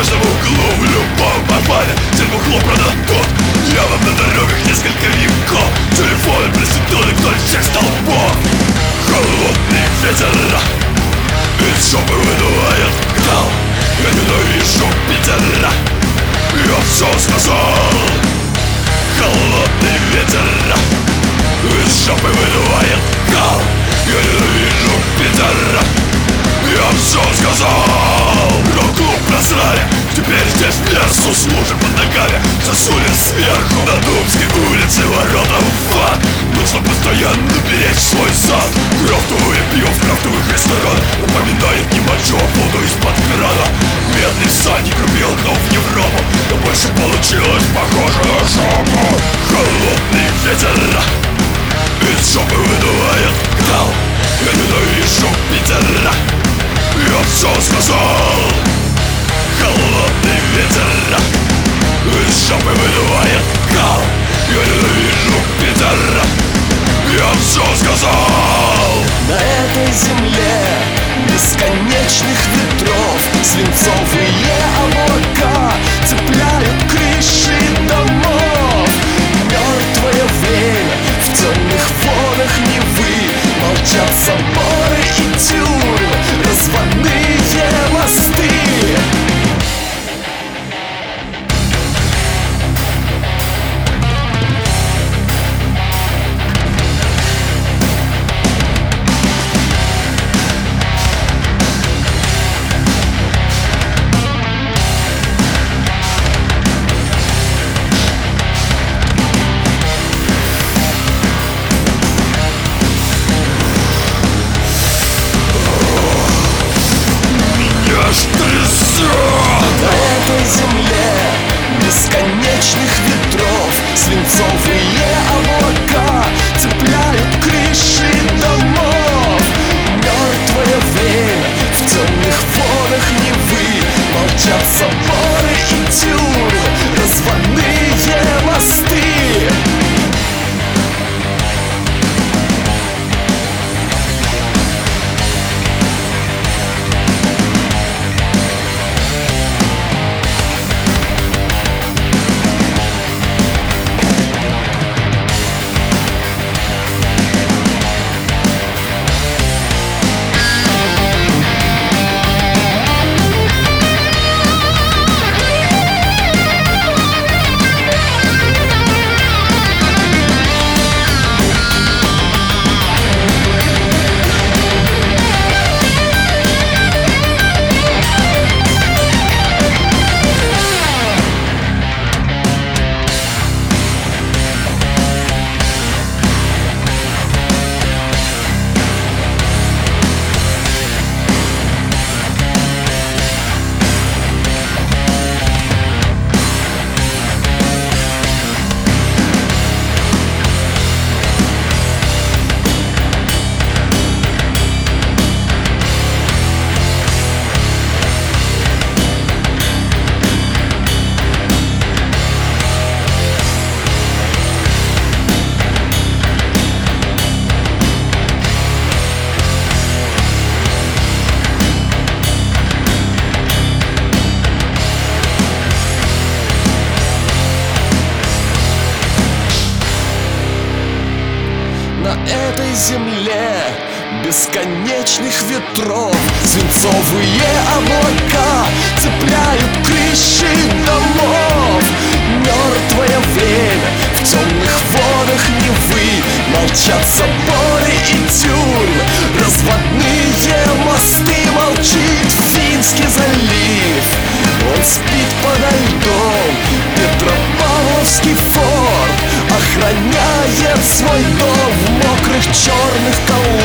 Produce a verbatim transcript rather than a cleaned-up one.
каждом углу, в любом подвале. Тем углом продан тот. Явно на дорогах несколько веков. Телефоны проституток вдоль всех столбов. Холодный ветер из жопы выдувает гнал. Я ненавижу Питера, я все сказал. Холодный ветер из жопы выдувает гнал. Я ненавижу Питера, я все сказал. Рок-клуб просрали, теперь здесь мерзну. Служи под ногами, засули сверху. На Думской улице ворота в ад. Нужно постоянно беречь свой зад. Крафтовое пиво в крафтовых ресторанах напоминает не мочу, а воду из-под крана. Медный всадник рубил гнов в Европу, но больше получилось похоже на жопу. Холодный ветер из жопы выдувает гнал. Я ненавижу Питера, я все сказал. Холодный ветер из жопы выдувает гнал. Я ненавижу Питера, я все сказал. На этой земле бесконечных ветров свинцовые облака цепляют крыши домов. Мертвое время в темных водах Невы. Молчат соборы и тюрьмы, разводные мосты. На этой земле бесконечных ветров свинцовые облака цепляют крыши домов. Мертвое время в темных водах Невы. Молчат соборы и тюрьмы, разводные мосты. На этой земле бесконечных ветров свинцовые облака цепляют крыши домов. Мертвое время в темных водах Невы. Молчат соборы и тюрьмы, разводные мосты. Молчит Финский залив, он спит подо льдом. Петропавловский форт охраняет свой дом в мокрых черных колоннах.